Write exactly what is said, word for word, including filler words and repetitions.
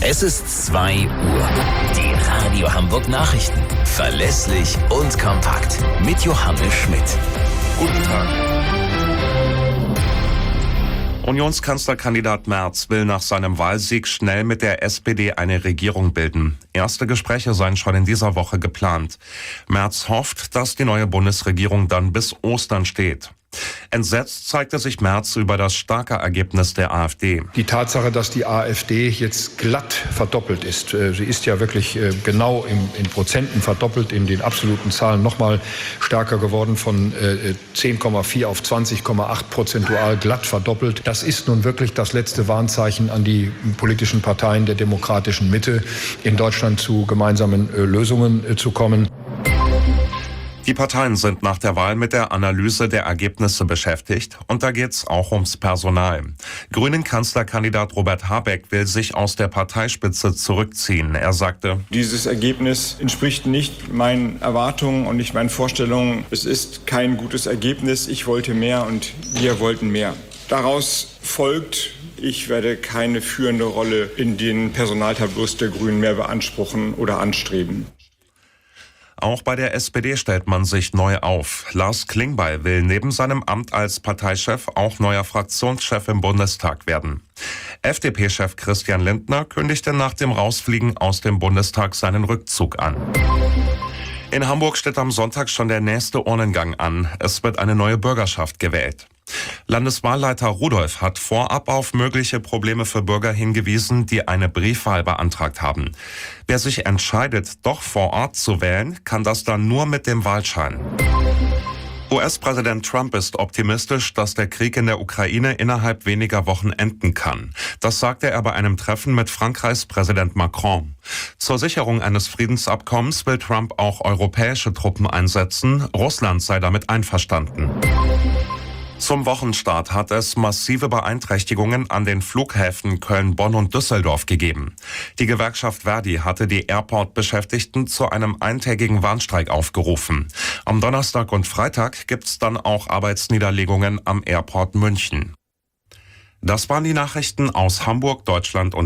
Es ist zwei Uhr. Die Radio Hamburg Nachrichten. Verlässlich und kompakt. Mit Johannes Schmidt. Guten Tag. Unionskanzlerkandidat Merz will nach seinem Wahlsieg schnell mit der S P D eine Regierung bilden. Erste Gespräche seien schon in dieser Woche geplant. Merz hofft, dass die neue Bundesregierung dann bis Ostern steht. Entsetzt zeigte sich Merz über das starke Ergebnis der AfD. Die Tatsache, dass die AfD jetzt glatt verdoppelt ist, sie ist ja wirklich genau in Prozenten verdoppelt, in den absoluten Zahlen noch mal stärker geworden, von zehn Komma vier auf zwanzig Komma acht prozentual glatt verdoppelt. Das ist nun wirklich das letzte Warnzeichen an die politischen Parteien der demokratischen Mitte, in Deutschland zu gemeinsamen Lösungen zu kommen. Die Parteien sind nach der Wahl mit der Analyse der Ergebnisse beschäftigt und da geht's auch ums Personal. Grünen-Kanzlerkandidat Robert Habeck will sich aus der Parteispitze zurückziehen. Er sagte: Dieses Ergebnis entspricht nicht meinen Erwartungen und nicht meinen Vorstellungen. Es ist kein gutes Ergebnis. Ich wollte mehr und wir wollten mehr. Daraus folgt, ich werde keine führende Rolle in den Personaltableaus der Grünen mehr beanspruchen oder anstreben. Auch bei der S P D stellt man sich neu auf. Lars Klingbeil will neben seinem Amt als Parteichef auch neuer Fraktionschef im Bundestag werden. F D P-Chef Christian Lindner kündigte nach dem Rausfliegen aus dem Bundestag seinen Rückzug an. In Hamburg steht am Sonntag schon der nächste Urnengang an. Es wird eine neue Bürgerschaft gewählt. Landeswahlleiter Rudolph hat vorab auf mögliche Probleme für Bürger hingewiesen, die eine Briefwahl beantragt haben. Wer sich entscheidet, doch vor Ort zu wählen, kann das dann nur mit dem Wahlschein. U S-Präsident Trump ist optimistisch, dass der Krieg in der Ukraine innerhalb weniger Wochen enden kann. Das sagte er bei einem Treffen mit Frankreichs Präsident Macron. Zur Sicherung eines Friedensabkommens will Trump auch europäische Truppen einsetzen. Russland sei damit einverstanden. Zum Wochenstart hat es massive Beeinträchtigungen an den Flughäfen Köln, Bonn und Düsseldorf gegeben. Die Gewerkschaft Verdi hatte die Airport-Beschäftigten zu einem eintägigen Warnstreik aufgerufen. Am Donnerstag und Freitag gibt's dann auch Arbeitsniederlegungen am Airport München. Das waren die Nachrichten aus Hamburg, Deutschland und